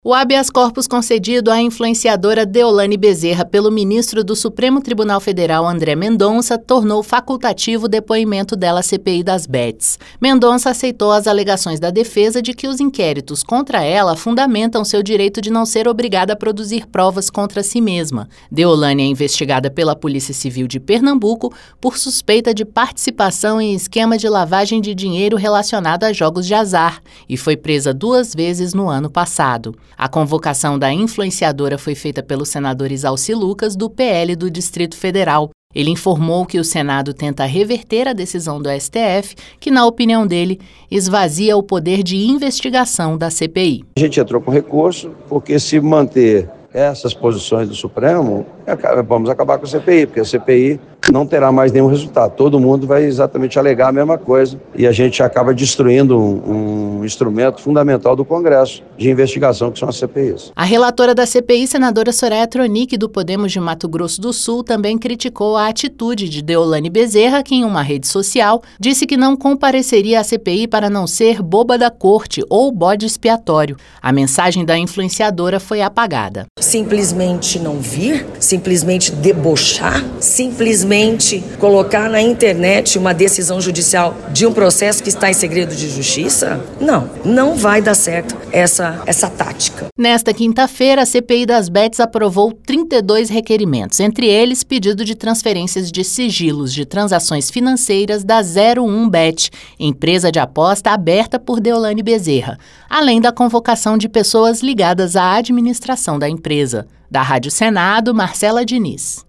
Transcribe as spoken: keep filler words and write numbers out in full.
O habeas corpus concedido à influenciadora Deolane Bezerra pelo ministro do Supremo Tribunal Federal, André Mendonça, tornou facultativo o depoimento dela à C P I das Bets. Mendonça aceitou as alegações da defesa de que os inquéritos contra ela fundamentam seu direito de não ser obrigada a produzir provas contra si mesma. Deolane é investigada pela Polícia Civil de Pernambuco por suspeita de participação em esquema de lavagem de dinheiro relacionado a jogos de azar e foi presa duas vezes no ano passado. A convocação da influenciadora foi feita pelo senador Isalci Lucas, do P L do Distrito Federal. Ele informou que o Senado tenta reverter a decisão do S T F, que, na opinião dele, esvazia o poder de investigação da C P I. A gente entrou com recurso, porque se manter essas posições do Supremo, vamos acabar com a C P I, porque a C P I não terá mais nenhum resultado. Todo mundo vai exatamente alegar a mesma coisa e a gente acaba destruindo um, um instrumento fundamental do Congresso de investigação, que são as C P Is. A relatora da C P I, senadora Soraya Tronic, do Podemos de Mato Grosso do Sul, também criticou a atitude de Deolane Bezerra, que em uma rede social disse que não compareceria à C P I para não ser boba da corte ou bode expiatório. A mensagem da influenciadora foi apagada. Simplesmente não vir, simplesmente debochar, simplesmente colocar na internet uma decisão judicial de um processo que está em segredo de justiça? Não, não vai dar certo essa, essa tática. Nesta quinta-feira, a C P I das Bets aprovou trinta e dois requerimentos, entre eles pedido de transferências de sigilos de transações financeiras da zero um Bet, empresa de aposta aberta por Deolane Bezerra, além da convocação de pessoas ligadas à administração da empresa. Da Rádio Senado, Marcela Diniz.